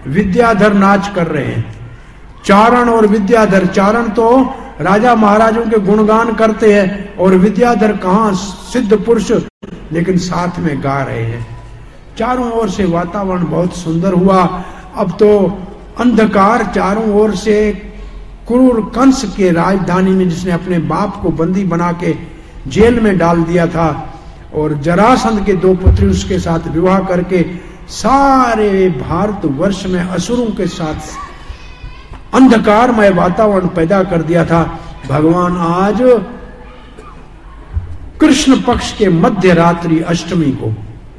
विद्याधर नाच कर रहे हैं। चारण और विद्याधर, चारण तो राजा महाराजों के गुणगान करते हैं और विद्याधर कहां सिद्ध पुरुष, लेकिन साथ में गा रहे हैं। चारों ओर से वातावरण बहुत सुंदर हुआ। अब तो अंधकार चारों ओर से, क्रूर कंस के राजधानी में, जिसने अपने बाप को बंदी बना के जेल में डाल दिया था और जरासंध के 2 पुत्री उसके साथ विवाह करके सारे भारत वर्ष में असुरों के साथ अंधकारमय वातावरण पैदा कर दिया था। भगवान आज कृष्ण पक्ष के मध्य रात्रि अष्टमी को,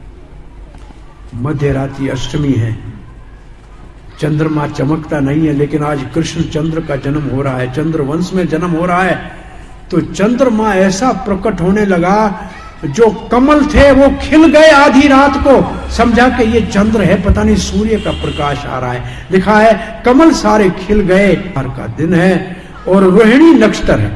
मध्य रात्रि अष्टमी है, चंद्रमा चमकता नहीं है, लेकिन आज कृष्ण चंद्र का जन्म हो रहा है, चंद्र वंश में जन्म हो रहा है। तो चंद्रमा ऐसा प्रकट होने लगा, जो कमल थे वो खिल गए आधी रात को, समझा कि ये चंद्र है, पता नहीं सूर्य का प्रकाश आ रहा है। लिखा है कमल सारे खिल गए, हर का दिन है और रोहिणी नक्षत्र है।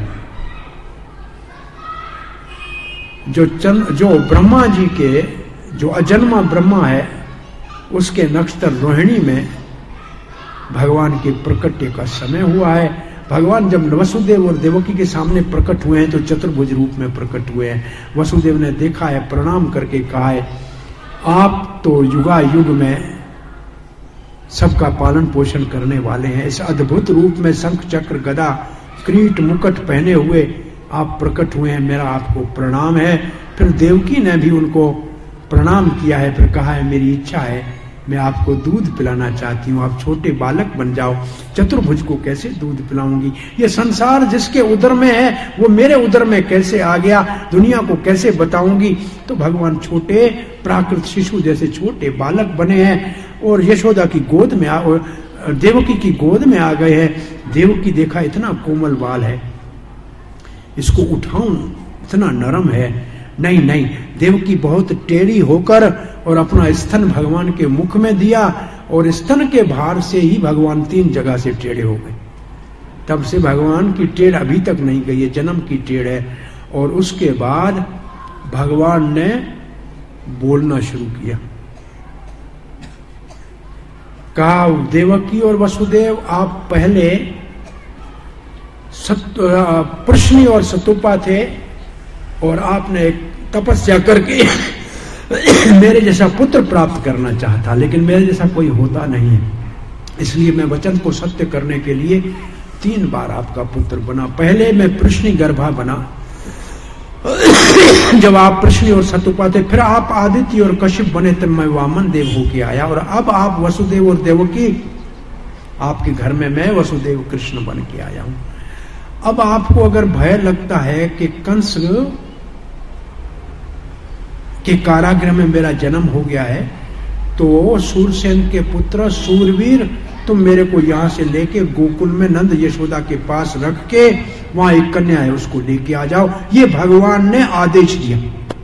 जो ब्रह्मा जी के, जो अजन्मा ब्रह्मा है, उसके नक्षत्र रोहिणी में भगवान के प्रकट्य का समय हुआ है। भगवान जब वसुदेव और देवकी के सामने प्रकट हुए हैं तो चतुर्भुज रूप में प्रकट हुए हैं। वसुदेव ने देखा है, प्रणाम करके कहा है, आप तो युगा युग में सबका पालन पोषण करने वाले हैं। इस अद्भुत रूप में शंख चक्र गदा किरीट मुकुट पहने हुए आप प्रकट हुए हैं, मेरा आपको प्रणाम है। फिर देवकी ने भी उनको प्रणाम किया है, फिर कहा है मेरी इच्छा है, मैं आपको दूध पिलाना चाहती हूँ, आप छोटे बालक बन जाओ। चतुर्भुज को कैसे दूध पिलाऊंगी, ये संसार जिसके उदर में है वो मेरे उदर में कैसे आ गया, दुनिया को कैसे बताऊंगी। तो भगवान छोटे प्राकृत शिशु जैसे छोटे बालक बने हैं और यशोदा की गोद में देवकी की गोद में आ गए हैं। देवकी देखा इतना कोमल बाल है, इसको उठाऊं, इतना नरम है। नहीं, देवकी बहुत टेढ़ी होकर और अपना स्तन भगवान के मुख में दिया और स्तन के भार से ही भगवान 3 जगह से टेढ़े हो गए। तब से भगवान की टेढ़ अभी तक नहीं गई है, जन्म की टेढ़ है। और उसके बाद भगवान ने बोलना शुरू किया, कहा देवकी और वसुदेव, आप पहले प्रश्नी और सतुपा थे और आपने एक तपस्या करके मेरे जैसा पुत्र प्राप्त करना चाहता, लेकिन मेरे जैसा कोई होता नहीं है, इसलिए मैं वचन को सत्य करने के लिए 3 बार आपका पुत्र बना। पहले मैं प्रश्नी गर्भा बना जब आप प्रश्नी और सतुपा थे, फिर आप आदित्य और कश्यप बने तब मैं वामन देव होके आया, और अब आप वसुदेव और देवकी, आपके घर में मैं वसुदेव कृष्ण बन के आया हूं। अब आपको अगर भय लगता है कि कंस के कारागृह में मेरा जन्म हो गया है, तो सूरसेन के पुत्र सूरवीर, तुम मेरे को यहां से लेके गोकुल में नंद यशोदा के पास रख के वहां एक कन्या है उसको लेके आ जाओ। ये भगवान ने आदेश दिया।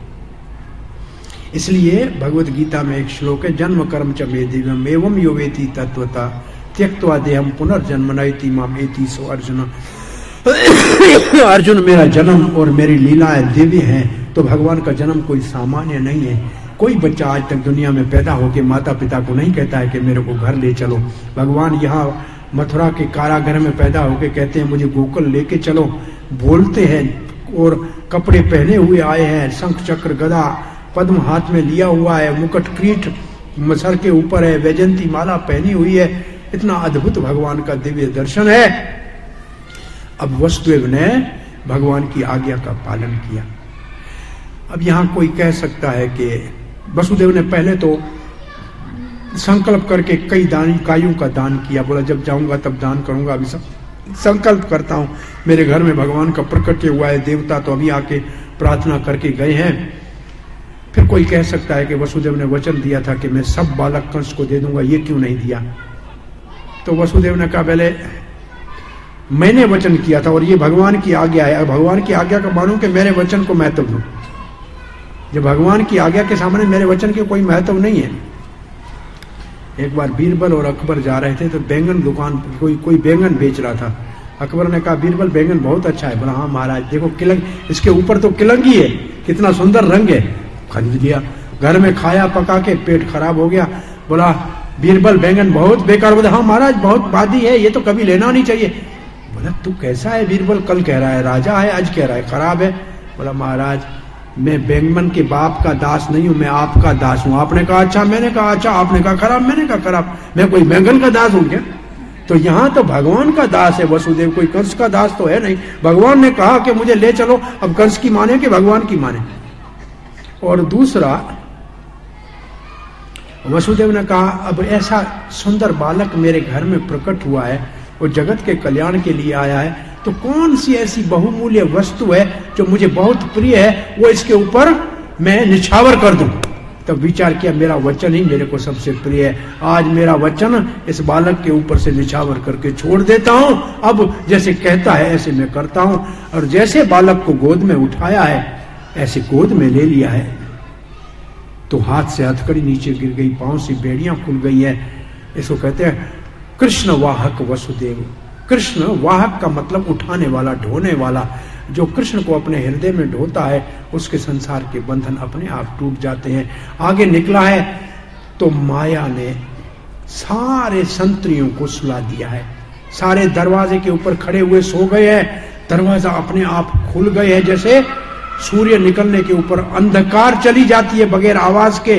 इसलिए भगवत गीता में एक श्लोक है, जन्म कर्म च मे दिव्यम एवं यो वेति तत्वता त्यक्त्वा देहम पुनर्जन्म नयति माम एति सो अर्जुन। अर्जुन, मेरा जन्म और मेरी लीलाएं दिव्य हैं। तो भगवान का जन्म कोई सामान्य नहीं है। कोई बच्चा आज तक दुनिया में पैदा होकर माता पिता को नहीं कहता है कि मेरे को घर ले चलो। भगवान यहाँ मथुरा के कारागृह में पैदा होकर कहते हैं मुझे गोकुल लेके चलो, बोलते हैं और कपड़े पहने हुए आए हैं, शंख चक्र गदा पद्म हाथ में लिया हुआ है, मुकुट किरीट सर के ऊपर है, वैजंती माला पहनी हुई है। इतना अद्भुत भगवान का दिव्य दर्शन है। अब वसुदेव ने भगवान की आज्ञा का पालन किया। अब यहां कोई कह सकता है कि वसुदेव ने पहले तो संकल्प करके कई कायों का दान किया, बोला जब जाऊंगा तब दान करूंगा, अभी संकल्प करता हूं, मेरे घर में भगवान का प्रकट हुआ है, देवता तो अभी आके प्रार्थना करके गए हैं। फिर कोई कह सकता है कि वसुदेव ने वचन दिया था कि मैं सब बालक कंस को दे दूंगा, ये क्यों नहीं दिया? तो वसुदेव ने कहा पहले मैंने वचन किया था और ये भगवान की आज्ञा है, भगवान की आज्ञा का मानूं कि मेरे वचन को महत्व दूं। जब भगवान की आज्ञा के सामने मेरे वचन के कोई महत्व नहीं है। एक बार बीरबल और अकबर जा रहे थे तो बैंगन दुकान कोई बैंगन बेच रहा था। अकबर ने कहा बीरबल बैंगन बहुत अच्छा है। बोला हाँ महाराज, देखो किलंग, इसके ऊपर तो किलंगी है, कितना सुंदर रंग है। खरीद लिया, घर में खाया पका के पेट खराब हो गया। बोला बीरबल बैंगन बहुत बेकार बोला, हाँ महाराज बहुत बादी है, ये तो कभी लेना नहीं चाहिए। बोला तू कैसा है बीरबल, कल कह रहा है राजा है, आज कह रहा है खराब है। बोला महाराज मैं बैंगन के बाप का दास नहीं हूं, मैं आपका दास हूं। आपने कहा अच्छा, मैंने कहा अच्छा, आपने कहा खराब, मैंने कहा खराब, मैं कोई बैंगन का दास हूं क्या? तो यहां तो भगवान का दास है वसुदेव, कोई कंस का दास तो है नहीं। भगवान ने कहा कि मुझे ले चलो, अब कंस की माने कि भगवान की माने। और दूसरा वसुदेव ने कहा अब ऐसा सुंदर बालक मेरे घर में प्रकट हुआ है, वो जगत के कल्याण के लिए आया है, तो कौन सी ऐसी बहुमूल्य वस्तु है जो मुझे बहुत प्रिय है, वो इसके ऊपर मैं निछावर कर दूं। तब विचार किया मेरा वचन ही मेरे को सबसे प्रिय है, आज मेरा वचन इस बालक के ऊपर से निछावर करके छोड़ देता हूं। अब जैसे कहता है ऐसे मैं करता हूं। और जैसे बालक को गोद में उठाया है ऐसे गोद में ले लिया है, तो हाथ से हथकड़ी नीचे गिर गई, पांव से बेड़ियां खुल गई है। इसको कहते हैं कृष्ण वाहक वसुदेव। कृष्ण वाहक का मतलब उठाने वाला, ढोने वाला। जो कृष्ण को अपने हृदय में ढोता है उसके संसार के बंधन अपने आप टूट जाते हैं। आगे निकला है तो माया ने सारे संतरियों को सुला दिया है, सारे दरवाजे के ऊपर खड़े हुए सो गए हैं, दरवाजा अपने आप खुल गए हैं, जैसे सूर्य निकलने के ऊपर अंधकार चली जाती है बगैर आवाज के।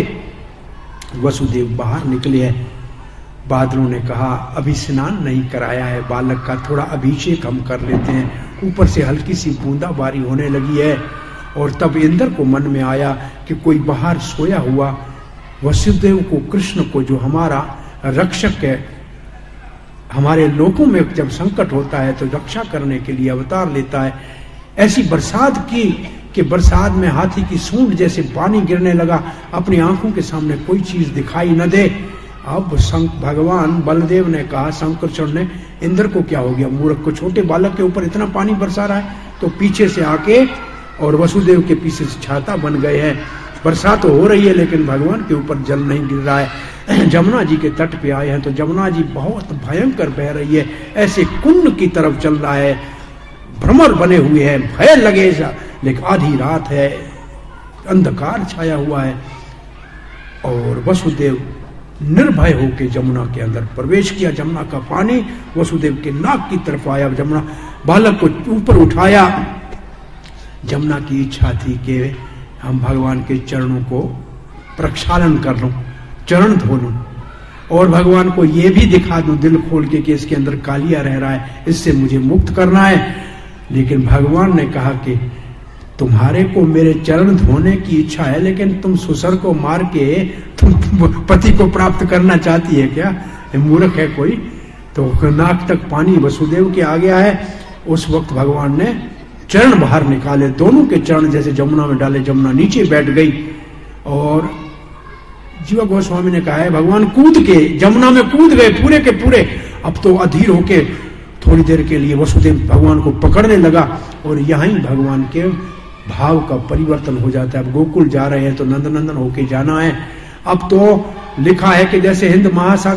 वसुदेव बाहर निकले हैं। बादलों ने कहा अभी स्नान नहीं कराया है बालक का, थोड़ा अभिषेक हम कर लेते हैं। ऊपर से हल्की सी बूंदाबारी होने लगी है। और तब इंद्र को मन में आया कि कोई बाहर सोया हुआ वसुदेव को, कृष्ण को जो हमारा रक्षक है, हमारे लोगों में जब संकट होता है तो रक्षा करने के लिए अवतार लेता है। ऐसी बरसात की कि बरसात में हाथी की सूंड जैसे पानी गिरने लगा, अपनी आंखों के सामने कोई चीज दिखाई न दे। अब भगवान बलदेव ने कहा, शंकरचरण ने, इंद्र को क्या हो गया, मूर्ख को, छोटे बालक के ऊपर इतना पानी बरसा रहा है। तो पीछे से आके और वसुदेव के पीछे से छाता बन गए हैं। बरसात तो हो रही है लेकिन भगवान के ऊपर जल नहीं गिर रहा है। जमुना जी के तट पे आए हैं तो जमुना जी बहुत भयंकर बह रही है, ऐसे कुंड की तरफ चल रहा है, भ्रमर बने हुए हैं, भय लगे, लेकिन आधी रात है, अंधकार छाया हुआ है। और वसुदेव निर्भय होकर जमुना के अंदर प्रवेश किया। जमुना का पानी वसुदेव के नाक की तरफ आया। जमुना बालक को ऊपर उठाया। जमुना की इच्छा थी कि हम भगवान के चरणों को प्रक्षालन कर लूं, चरण धो लूं और भगवान को ये भी दिखा दूं दिल खोल के कि इसके अंदर कालिया रह रहा है, इससे मुझे मुक्त करना है। लेकिन भगवान ने कहा कि तुम्हारे को मेरे चरण धोने की इच्छा है, लेकिन तुम सुसर को मार के तुम पति को प्राप्त करना चाहती है क्या? मूर्ख है कोई। तो नाक तक पानी वसुदेव के आ गया है। उस वक्त भगवान ने चरण बाहर निकाले, दोनों के चरण जैसे जमुना में डाले, जमुना नीचे बैठ गई। और जीवा गोस्वामी ने कहा है भगवान कूद के जमुना में कूद गए पूरे के पूरे। अब तो अधीर होके थोड़ी देर के लिए वसुदेव भगवान को पकड़ने लगा और यहीं भगवान के भाव का परिवर्तन हो जाता है। अब गोकुल जा रहे हैं तो नंदनंदन होके जाना है। अब तो लिखा है कि जैसे हिंद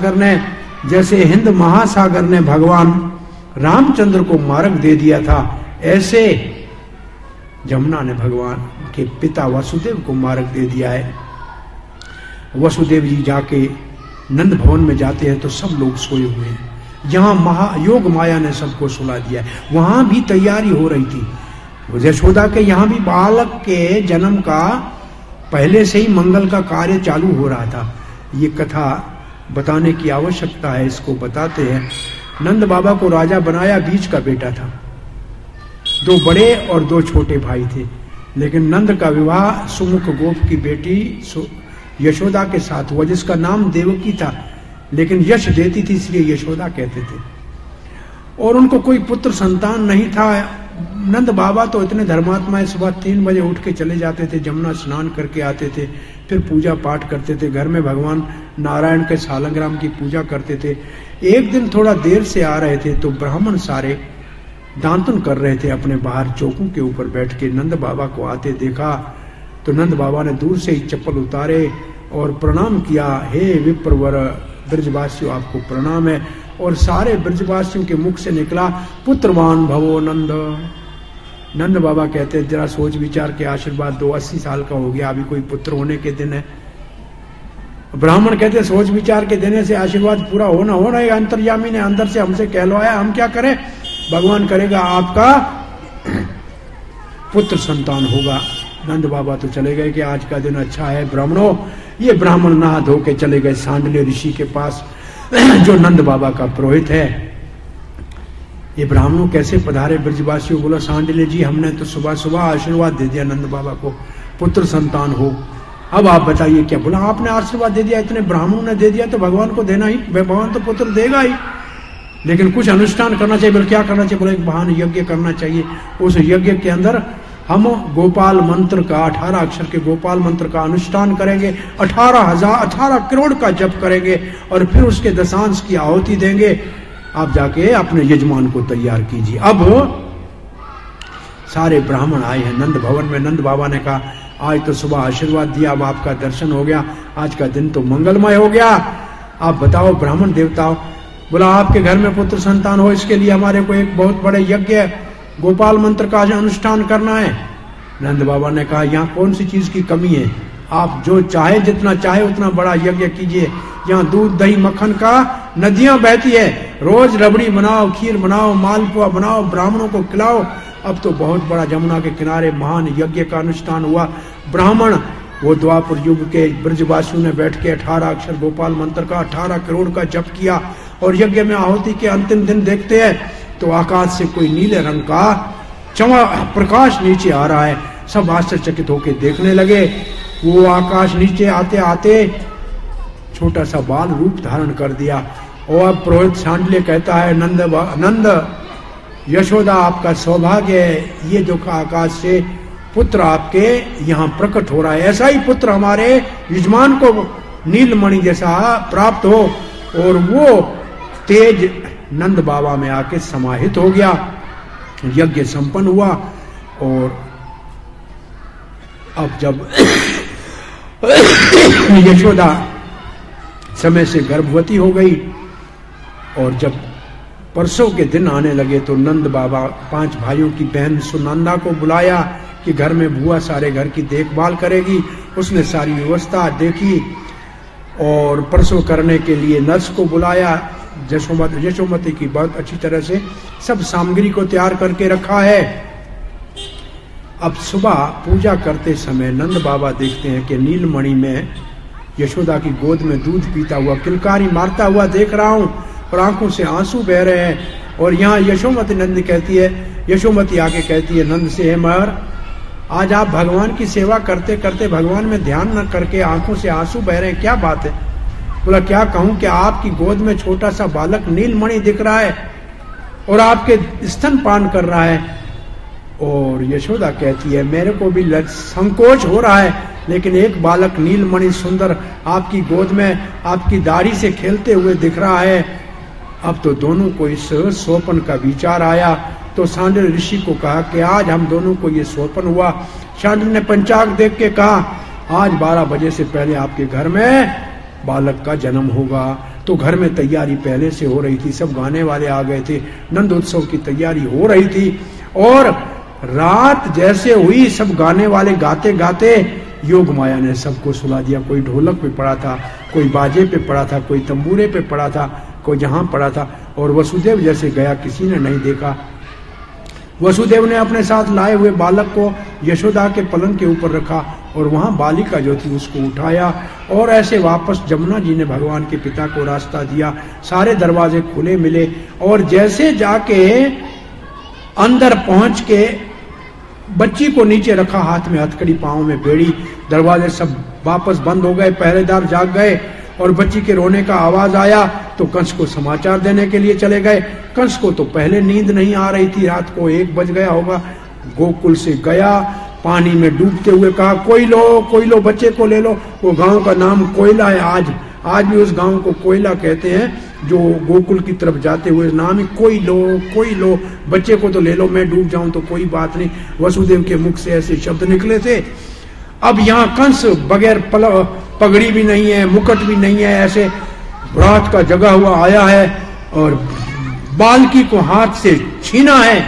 महासागर ने भगवान रामचंद्र को मार्ग दे दिया था, ऐसे जमुना ने भगवान के पिता वसुदेव को मार्ग दे दिया है। वसुदेव जी जाके नंद भवन में जाते हैं तो सब लोग सोए हुए हैं। यहाँ महायोग माया ने सबको सुला दिया है। वहां भी तैयारी हो रही थी यशोदा के, यहाँ भी बालक के जन्म का पहले से ही मंगल का कार्य चालू हो रहा था। ये कथा बताने की आवश्यकता है, इसको बताते हैं। नंद बाबा को राजा बनाया, बीच का बेटा था, 2 बड़े और 2 छोटे भाई थे। लेकिन नंद का विवाह सुमुख गोप की बेटी यशोदा के साथ हुआ, जिसका नाम देवकी था, लेकिन यश देती थी इसलिए यशोदा कहते थे। और उनको कोई पुत्र संतान नहीं था। नंद बाबा तो इतने धर्मात्मा, सुबह 3 बजे उठ के चले जाते थे, जमुना स्नान करके आते थे, फिर पूजा पाठ करते थे, घर में भगवान नारायण के सालग्राम की पूजा करते थे। एक दिन थोड़ा देर से आ रहे थे तो ब्राह्मण सारे दांतन कर रहे थे अपने बाहर चौकों के ऊपर बैठ के। नंद बाबा को आते देखा तो नंद बाबा ने दूर से ही चप्पल उतारे और प्रणाम किया। हे विप्रवर, ब्रजवासियों आपको प्रणाम है। और सारे ब्रजवासियों के मुख से निकला पुत्रवान भवो नंद। नंद बाबा कहते हैं जरा सोच विचार के आशीर्वाद दो, 80 साल का हो गया, अभी कोई पुत्र होने के दिन है। ब्राह्मण कहते सोच विचार के देने से आशीर्वाद पूरा होना होना है, अंतर्यामी ने अंदर से हमसे कहलवाया, हम क्या करें? भगवान करेगा आपका पुत्र संतान होगा। नंद बाबा तो चले गए कि आज का दिन अच्छा है ब्राह्मणों। ये ब्राह्मण नहा धो के चले गए सांडल्य ऋषि के पास जो नंद बाबा का पुरोहित है। ये ब्राह्मणों कैसे पधारे ब्रजवासियों? बोला सांडल्य जी हमने तो सुबह सुबह आशीर्वाद दे दिया नंद बाबा को, पुत्र संतान हो। अब आप बताइए क्या? बोला आपने आशीर्वाद दे दिया, इतने ब्राह्मणों ने दे दिया तो भगवान को देना ही, भगवान तो पुत्र देगा ही, लेकिन कुछ अनुष्ठान करना चाहिए। बोले क्या करना चाहिए? बोले एक महान यज्ञ करना चाहिए। उस यज्ञ के अंदर हम गोपाल मंत्र का 18 अक्षर के गोपाल मंत्र का अनुष्ठान करेंगे, 18 करोड़ का जप करेंगे और फिर उसके दशांश की आहुति देंगे। आप जाके अपने यजमान को तैयार कीजिए। अब सारे ब्राह्मण आए हैं नंद भवन में। नंद बाबा ने कहा आज तो सुबह आशीर्वाद दिया, अब आपका दर्शन हो गया, आज का दिन तो मंगलमय हो गया। आप बताओ ब्राह्मण देवताओं। बोला आपके घर में पुत्र संतान हो, इसके लिए हमारे को एक बहुत बड़े यज्ञ गोपाल मंत्र का अनुष्ठान करना है। नंद बाबा ने कहा यहाँ कौन सी चीज की कमी है, आप जो चाहे जितना चाहे उतना बड़ा यज्ञ कीजिए। यहाँ दूध दही मक्खन का नदियां बहती है, रोज रबड़ी बनाओ, खीर बनाओ, मालपुआ बनाओ, ब्राह्मणों को खिलाओ। अब तो बहुत बड़ा जमुना के किनारे महान यज्ञ का अनुष्ठान हुआ। ब्राह्मण वो द्वापर युग के ब्रजवासियों ने बैठ के 18 अक्षर गोपाल मंत्र का 18 करोड़ का जप किया और यज्ञ में आहुति के अंतिम दिन देखते हैं तो आकाश से कोई नीले रंग का प्रकाश नीचे आ रहा है। सब आश्चर्यचकित होकर देखने लगे। वो आकाश नीचे आते आते छोटा सा बाल रूप धारण कर दिया और अब पुरोहित सांडल्य कहता है नंद यशोदा आपका सौभाग्य है, ये जो आकाश से पुत्र आपके यहाँ प्रकट हो रहा है, ऐसा ही पुत्र हमारे यजमान को नीलमणि जैसा प्राप्त हो। और वो तेज नंद बाबा में आके समाहित हो गया। यज्ञ संपन्न हुआ और अब जब यशोदा समय से गर्भवती हो गई और जब परसों के दिन आने लगे तो नंद बाबा 5 भाइयों की बहन सुनंदा को बुलाया कि घर में बुआ सारे घर की देखभाल करेगी। उसने सारी व्यवस्था देखी और परसों करने के लिए नर्स को बुलाया। यशोमती की बहुत अच्छी तरह से सब सामग्री को तैयार करके रखा है। अब सुबह पूजा करते समय नंद बाबा देखते हैं कि नीलमणि में यशोदा की गोद में दूध पीता हुआ किलकारी मारता हुआ देख रहा हूं और आंखों से आंसू बह रहे हैं। और यहाँ यशोमती नंद कहती है, यशोमती आके कहती है नंद से, हे महर आज आप भगवान की सेवा करते करते भगवान में ध्यान न करके आंखों से आंसू बह रहे हैं, क्या बात है? बोला क्या कहूं कि आपकी गोद में छोटा सा बालक नीलमणि दिख रहा है और आपके स्तनपान कर रहा है। और यशोदा कहती है मेरे को भी संकोच हो रहा है, लेकिन एक बालक नीलमणि सुंदर आपकी गोद में आपकी दाढ़ी से खेलते हुए दिख रहा है। अब तो दोनों को इस सोपन का विचार आया तो सांडल्य ऋषि को कहा कि आज हम दोनों को ये सोपन हुआ। सांडल्य ने पंचांग देख के कहा आज 12 बजे से पहले आपके घर में बालक का जन्म होगा। तो घर में तैयारी पहले से हो रही थी, सब गाने वाले आ गए थे, नंद उत्सव की तैयारी हो रही थी। और रात जैसे हुई सब गाने वाले गाते गाते योग माया ने सबको सुला दिया। कोई ढोलक पे पड़ा था, कोई बाजे पे पड़ा था, कोई तंबूरे पे पड़ा था, कोई जहां पड़ा था। और वसुदेव जैसे गया किसी ने नहीं देखा। वसुदेव ने अपने साथ लाए हुए बालक को यशोदा के पलंग के ऊपर रखा और वहां बालिका जो थी उसको उठाया और ऐसे वापस जमुना जी ने भगवान के पिता को रास्ता दिया। सारे दरवाजे खुले मिले और जैसे जाके अंदर पहुंच के बच्ची को नीचे रखा, हाथ में हथकड़ी, पांव में बेड़ी, दरवाजे सब वापस बंद हो गए, पहरेदार जाग गए और बच्ची के रोने का आवाज आया तो कंस को समाचार देने के लिए चले गए। कंस को तो पहले नींद नहीं आ रही थी, रात को 1 बज गया होगा। गोकुल से गया, पानी में डूबते हुए कहा कोई लो बच्चे को ले लो। वो गांव का नाम कोयला है, आज भी उस गांव को कोयला कहते हैं। जो गोकुल की तरफ जाते हुए नाम ही कोई लो बच्चे को तो ले लो, मैं डूब जाऊं तो कोई बात नहीं। वसुदेव के मुख से ऐसे शब्द निकले थे। अब यहाँ कंस बगैर पगड़ी भी नहीं है, मुकुट भी नहीं है, ऐसे रात का जगा हुआ आया है और बालकी को हाथ से छीना है।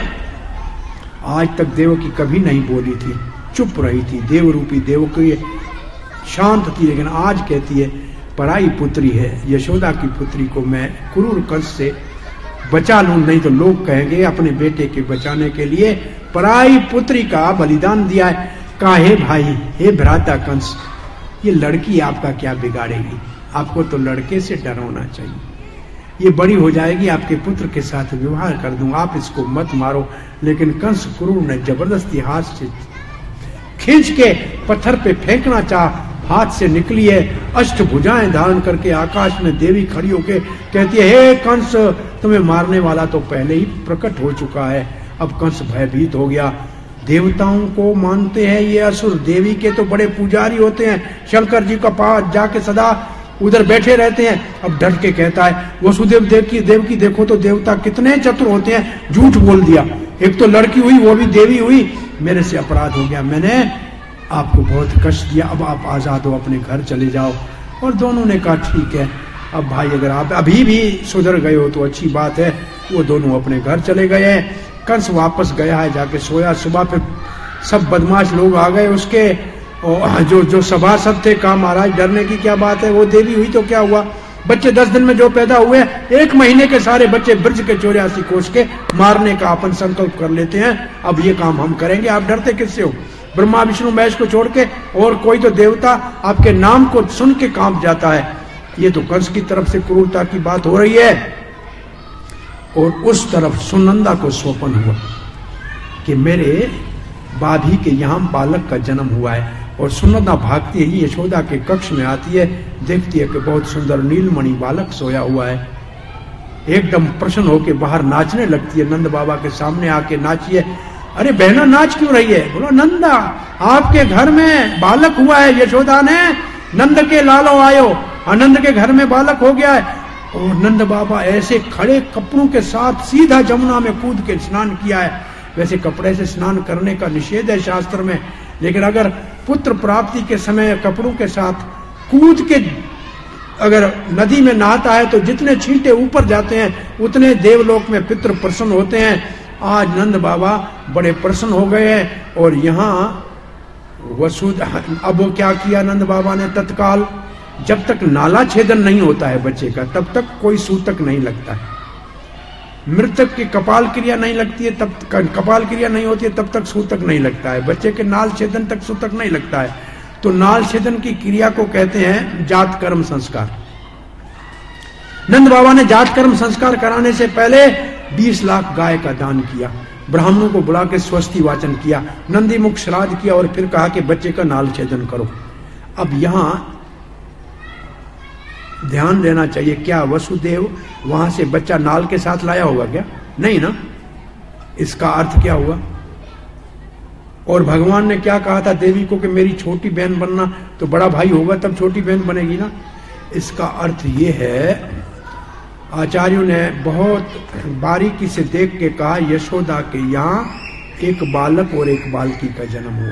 आज तक देवकी कभी नहीं बोली थी, चुप रही थी, देव रूपी देवकी शांत थी, लेकिन आज कहती है पराई पुत्री है, यशोदा की पुत्री को मैं क्रूर कंस से बचा लूं, नहीं तो लोग कहेंगे अपने बेटे के बचाने के लिए पराई पुत्री का बलिदान दिया है। कहा, हे भाई, हे भ्राता कंस, ये लड़की आपका क्या बिगाड़ेगी? आपको तो लड़के से डर होना चाहिए। ये बड़ी हो जाएगी, आपके पुत्र के साथ विवाह कर दूं, आप इसको मत मारो। लेकिन कंस क्रूर ने जबरदस्ती हाथ से खींच के पत्थर पे फेंकना चाहा, हाथ से निकली है, अष्टभुजाएं धारण करके आकाश में देवी खड़ी होके कहती है, हे कंस, तुम्हें मारने वाला तो पहले ही प्रकट हो चुका है। अब कंस भयभीत हो गया। देवताओं को मानते हैं ये असुर, देवी के तो बड़े पुजारी होते हैं, शंकर जी का पास जाके सदा उधर बैठे रहते हैं। अब डट के कहता है, वसुदेव देवकी देखो तो देवता कितने चतुर होते हैं, झूठ बोल दिया, एक तो लड़की हुई, वो भी देवी हुई, मेरे से अपराध हो गया, मैंने आपको बहुत कष्ट दिया, अब आप आजाद हो, अपने घर चले जाओ। और दोनों ने कहा, ठीक है, अब भाई अगर आप अभी भी सुधर गए हो तो अच्छी बात है। वो दोनों अपने घर चले गए हैं। कंस वापस गया है, जाके सोया। सुबह फिर सब बदमाश लोग आ गए उसके, और जो सभासद थे, कहा महाराज डरने की क्या बात है, वो देवी हुई तो क्या हुआ, बच्चे 10 दिन में जो पैदा हुए, 1 महीने के सारे बच्चे ब्रज के 84 कोष के मारने का अपन संकल्प कर लेते हैं, अब ये काम हम करेंगे, आप डरते किससे हो? ब्रह्मा विष्णु महेश को छोड़ के और कोई तो देवता आपके नाम को सुन के कांप जाता है। ये तो कंस की तरफ से क्रूरता की बात हो रही है। और उस तरफ सुनंदा को स्वप्न हुआ कि मेरे भाभी के यहां बालक का जन्म हुआ है। और सुनंदा भागती है, यशोदा के कक्ष में आती है, देखती है कि बहुत सुंदर नीलमणि बालक सोया हुआ है। एकदम प्रसन्न होकर बाहर नाचने लगती है, नंद बाबा के सामने आके नाची है। अरे बहना, नाच क्यों रही है? बोलो, नंदा, आपके घर में बालक हुआ है, यशोदा ने नंद के लालो आयो, आनंद के घर में बालक हो गया है। और नंद बाबा ऐसे खड़े कपड़ों के साथ सीधा जमुना में कूद के स्नान किया है। वैसे कपड़े से स्नान करने का निषेध है शास्त्र में, लेकिन अगर पुत्र प्राप्ति के समय कपड़ों के साथ कूद के अगर नदी में नहाता है तो जितने छींटे ऊपर जाते हैं उतने देवलोक में पितृ प्रसन्न होते हैं। आज नंद बाबा बड़े प्रसन्न हो गए हैं। और यहाँ अब वो क्या किया नंद बाबा ने, तत्काल जब तक नाला छेदन नहीं होता है बच्चे का, तब तक कोई सूतक नहीं लगता है। मृतक की कपाल क्रिया नहीं लगती है, तब कपाल क्रिया नहीं होती है, तब तक सूतक नहीं लगता है। बच्चे के नाल छेदन तक सूतक नहीं लगता है। तो नाल छेदन की क्रिया को कहते हैं जात कर्म संस्कार। नंद बाबा ने जात कर्म संस्कार कराने से पहले 20 लाख गाय का दान किया, ब्राह्मणों को बुला के स्वस्ति वाचन किया, नंदी मुख श्राद्ध किया और फिर कहा कि बच्चे का नाल छेदन करो। अब यहां ध्यान देना चाहिए, क्या वसुदेव वहां से बच्चा नाल के साथ लाया होगा क्या? नहीं ना। इसका अर्थ क्या हुआ? और भगवान ने क्या कहा था देवी को कि मेरी छोटी बहन बनना, तो बड़ा भाई होगा तब छोटी बहन बनेगी ना। इसका अर्थ ये है, आचार्यों ने बहुत बारीकी से देख के कहा, यशोदा के यहां एक बालक और एक बालकी का जन्म हुआ।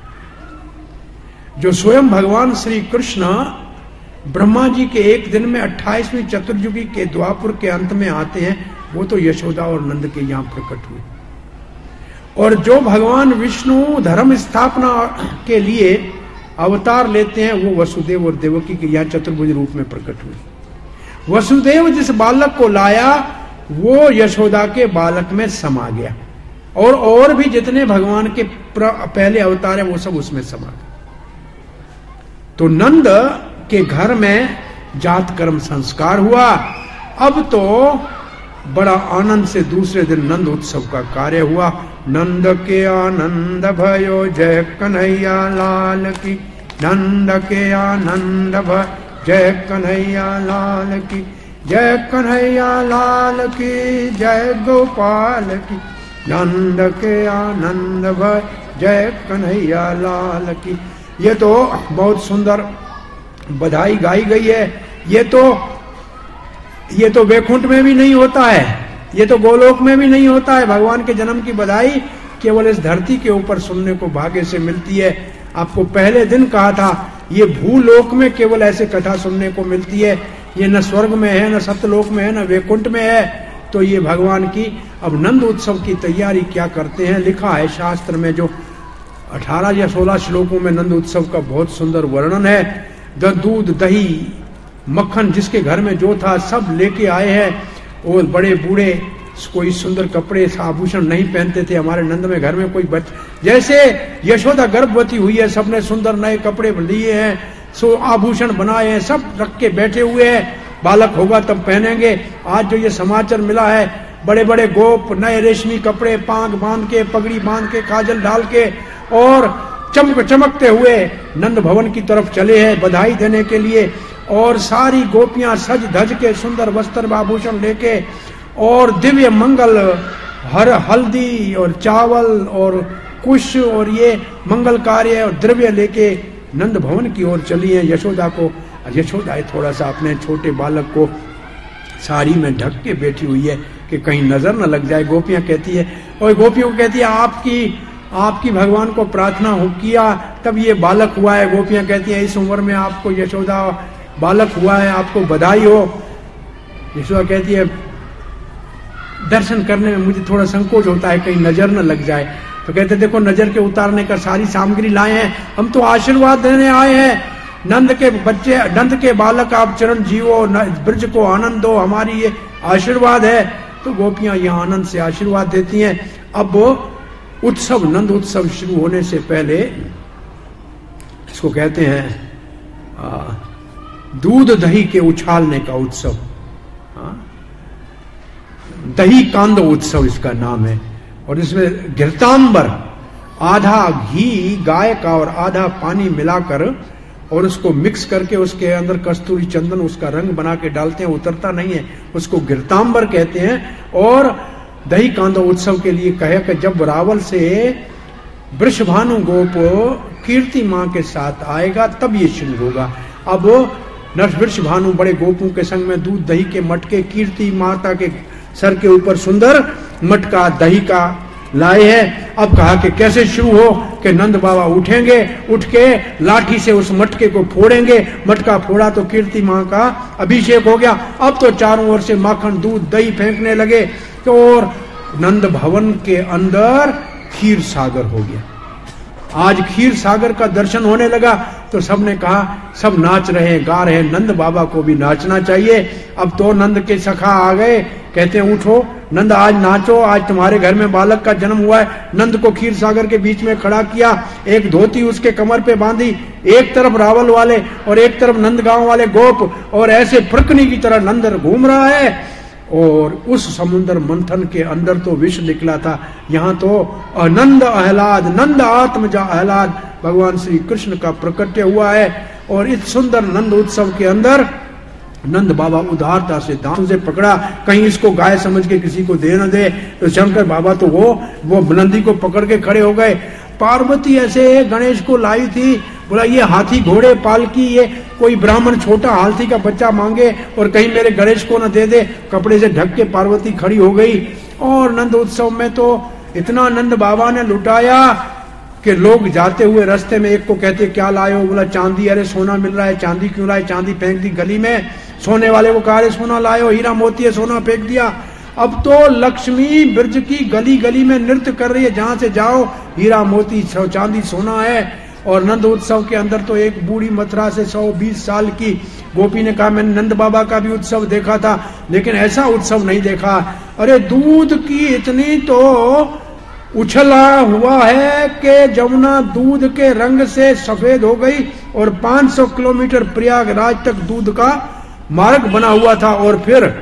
जो स्वयं भगवान श्री कृष्ण ब्रह्मा जी के एक दिन में 28वीं चतुर्युगी के द्वापुर के अंत में आते हैं, वो तो यशोदा और नंद के यहां प्रकट हुए। और जो भगवान विष्णु धर्म स्थापना के लिए अवतार लेते हैं, वो वसुदेव और देवकी के यहां चतुर्भुज रूप में प्रकट हुए। वसुदेव जिस बालक को लाया वो यशोदा के बालक में समा गया, और भी जितने भगवान के पहले अवतार हैं वो सब उसमें समा गए। तो नंद के घर में जात कर्म संस्कार हुआ। अब तो बड़ा आनंद से दूसरे दिन नंद उत्सव का कार्य हुआ। नंद के आनंद भयो जय कन्हैया लाल की, नंद के आनंद भय जय कन्हैया लाल की, जय कन्हैया लाल की, जय गोपाल की, नंद के आनंद भय जय कन्हैया लाल की। ये तो बहुत सुंदर बधाई गाई गई है। ये तो वैकुंठ में भी नहीं होता है, ये तो गोलोक में भी नहीं होता है। भगवान के जन्म की बधाई केवल इस धरती के ऊपर सुनने को भाग्य से मिलती है। आपको पहले दिन कहा था, ये भूलोक में केवल ऐसे कथा सुनने को मिलती है। ये न स्वर्ग में है, न सत्यलोक में है, न वैकुंठ में है। तो ये भगवान की अब नंद उत्सव की तैयारी क्या करते हैं, लिखा है शास्त्र में, जो 18 या 16 श्लोकों में नंद उत्सव का बहुत सुंदर वर्णन है। दूध दही मक्खन जिसके घर में जो था सब लेके आए हैं। और बड़े बूढ़े कोई सुंदर कपड़े आभूषण नहीं पहनते थे। हमारे नंद में घर में कोई जैसे यशोदा गर्भवती हुई है, सबने सुंदर नए कपड़े लिए हैं, सो आभूषण बनाए हैं, सब रख के बैठे हुए हैं। बालक होगा तब पहनेंगे। आज जो ये समाचार मिला है, बड़े बड़े गोप नए रेशमी कपड़े पांग बांध के, पगड़ी बांध के, काजल डाल के और चमकते हुए नंद भवन की तरफ चले हैं बधाई देने के लिए। और सारी गोपियां सज धज के सुंदर वस्त्र आभूषण लेके और दिव्य मंगल हल्दी और चावल और कुश और ये मंगल कार्य और द्रव्य लेके नंद भवन की ओर चली है। यशोदा थोड़ा सा अपने छोटे बालक को साड़ी में ढक के बैठी हुई है कि कहीं नजर न लग जाए। गोपियां कहती है, और गोपियों को कहती है आपकी भगवान को प्रार्थना हो किया तब ये बालक हुआ है। गोपियां कहती है इस उम्र में आपको यशोदा बालक हुआ है, आपको बधाई हो। यशोदा कहती है दर्शन करने में मुझे थोड़ा संकोच होता है, कहीं नजर न लग जाए। तो कहते देखो नजर के उतारने का सारी सामग्री लाए हैं, हम तो आशीर्वाद देने आए हैं। नंद के बालक आप चरण जीवो, ब्रज को आनंद दो, हमारी ये आशीर्वाद है। तो गोपियां यहाँ आनंद से आशीर्वाद देती हैं। अब उत्सव, नंद उत्सव शुरू होने से पहले इसको कहते हैं दूध दही के उछालने का उत्सव, दही कांद उत्सव इसका नाम है। और इसमें घृतांबर, आधा घी गाय का और आधा पानी मिलाकर और उसको मिक्स करके उसके अंदर कस्तूरी चंदन उसका रंग बना के डालते हैं, उतरता नहीं है, उसको घृतांबर कहते हैं। और दही कांद उत्सव के लिए कहे कि जब रावल से वृषभानु गोप कीर्ति मां के साथ आएगा तब ये शुरू होगा। अब वृषभानु बड़े गोपों के संग में दूध दही के मटके कीर्ति माता के सर के ऊपर सुंदर मटका दही का लाए हैं। अब कहा कि कैसे शुरू हो कि नंद बाबा उठेंगे, उठ के लाठी से उस मटके को फोड़ेंगे। मटका फोड़ा तो कीर्ति मां का अभिषेक हो गया। अब तो चारों ओर से माखन दूध दही फेंकने लगे और नंद भवन के अंदर क्षीर सागर हो गया। आज क्षीर सागर का दर्शन होने लगा तो सबने कहा, सब नाच रहे गा रहे, नंद बाबा को भी नाचना चाहिए। अब तो नंद के सखा आ गए, कहते हैं उठो नंद आज नाचो, आज तुम्हारे घर में बालक का जन्म हुआ है। नंद को क्षीर सागर के बीच में खड़ा किया, एक धोती उसके कमर पे बांधी, एक तरफ रावल वाले और एक तरफ नंद गांव वाले गोप, और ऐसे फरकनी की तरह नंद घूम रहा है। और उस समुद्र मंथन के अंदर तो विष निकला था। यहाँ तो आनंद आह्लाद, नंद आत्मजा आह्लाद भगवान श्री कृष्ण का प्रकट्य हुआ है। और इस सुंदर नंद उत्सव के अंदर नंद बाबा उदारता से दांतों से पकड़ा, कहीं इसको गाय समझ के किसी को दे न दे। तो शंकर बाबा तो वो नंदी को पकड़ के खड़े हो गए। पार्वती ऐसे गणेश को लाई थी, बोला ये हाथी घोड़े पालकी, ये कोई ब्राह्मण छोटा हाथी का बच्चा मांगे और कहीं मेरे गणेश को न दे दे। कपड़े से ढक के पार्वती खड़ी हो गई। और नंद उत्सव में तो इतना नंद बाबा ने लुटाया कि लोग जाते हुए रास्ते में एक को कहते क्या लाए हो, बोला चांदी। अरे सोना मिल रहा है, चांदी क्यों लाए, चांदी फेंक दी गली में। सोने वाले को कहा अरे सोना लाए हो, हीरा मोती है, सोना फेंक दिया। अब तो लक्ष्मी ब्रज की गली गली में नृत्य कर रही है, जहां से जाओ हीरा मोती चांदी सोना है। और नंद उत्सव के अंदर तो एक बूढ़ी मथुरा से 120 साल की गोपी ने कहा मैंने नंद बाबा का भी उत्सव देखा था लेकिन ऐसा उत्सव नहीं देखा। अरे दूध की इतनी तो उछला हुआ है कि जमुना दूध के रंग से सफेद हो गई और 500 किलोमीटर प्रयागराज तक दूध का मार्ग बना हुआ था। और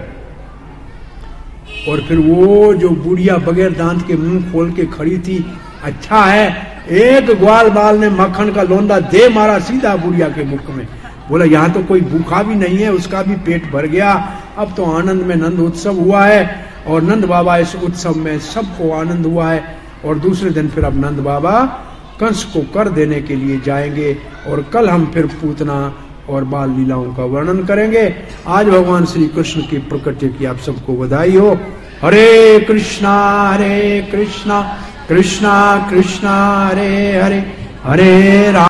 फिर वो जो बुढ़िया बगैर दांत के मुंह खोल के खड़ी थी, अच्छा है एक ग्वाल बाल ने मक्खन का लोंदा दे मारा सीधा बुढ़िया के मुख में। बोला यहाँ तो कोई भूखा भी नहीं है, उसका भी पेट भर गया। अब तो आनंद में नंद उत्सव हुआ है और नंद बाबा इस उत्सव में सबको आनंद हुआ है। और दूसरे दिन फिर अब नंद बाबा कंस को कर देने के लिए जाएंगे और कल हम फिर पूतना और बाल लीलाओं का वर्णन करेंगे। आज भगवान श्री कृष्ण की प्रकट की आप सबको बधाई हो। हरे कृष्णा कृष्णा कृष्णा हरे हरे, हरे राम।